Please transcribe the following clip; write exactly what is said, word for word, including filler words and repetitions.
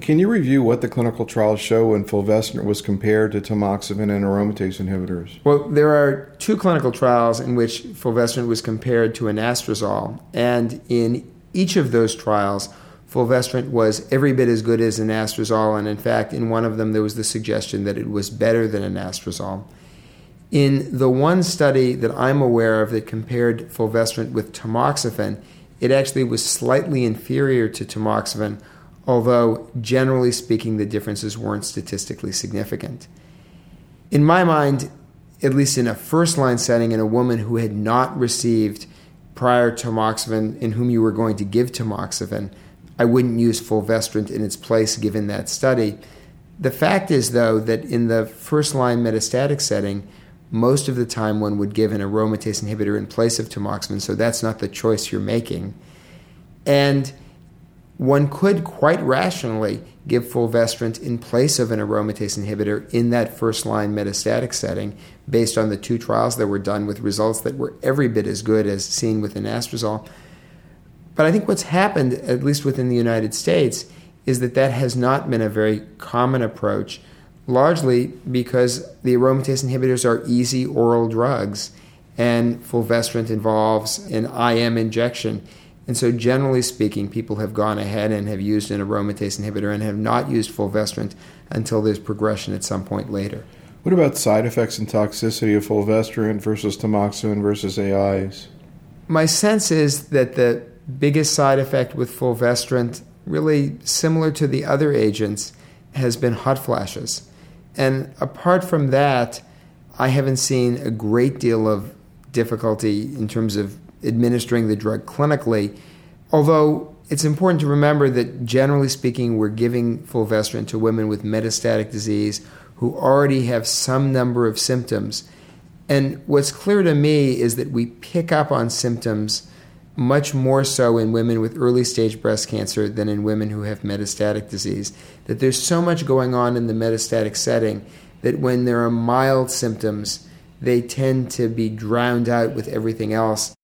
Can you review what the clinical trials show when fulvestrant was compared to tamoxifen and aromatase inhibitors? Well, there are two clinical trials in which fulvestrant was compared to anastrozole, and in each of those trials, fulvestrant was every bit as good as anastrozole, and in fact, in one of them, there was the suggestion that it was better than anastrozole. In the one study that I'm aware of that compared fulvestrant with tamoxifen, it actually was slightly inferior to tamoxifen, although generally speaking, the differences weren't statistically significant. In my mind, at least in a first-line setting in a woman who had not received prior tamoxifen in whom you were going to give tamoxifen, I wouldn't use fulvestrant in its place given that study. The fact is, though, that in the first-line metastatic setting, most of the time one would give an aromatase inhibitor in place of tamoxifen, so that's not the choice you're making. And one could quite rationally give fulvestrant in place of an aromatase inhibitor in that first-line metastatic setting based on the two trials that were done with results that were every bit as good as seen with anastrozole. But I think what's happened, at least within the United States, is that that has not been a very common approach, largely because the aromatase inhibitors are easy oral drugs, and fulvestrant involves an I M injection. And so generally speaking, people have gone ahead and have used an aromatase inhibitor and have not used fulvestrant until there's progression at some point later. What about side effects and toxicity of fulvestrant versus tamoxifen versus A Is? My sense is that the biggest side effect with fulvestrant, really similar to the other agents, has been hot flashes. And apart from that, I haven't seen a great deal of difficulty in terms of administering the drug clinically, although it's important to remember that generally speaking, we're giving fulvestrant to women with metastatic disease who already have some number of symptoms. And what's clear to me is that we pick up on symptoms much more so in women with early-stage breast cancer than in women who have metastatic disease, that there's so much going on in the metastatic setting that when there are mild symptoms, they tend to be drowned out with everything else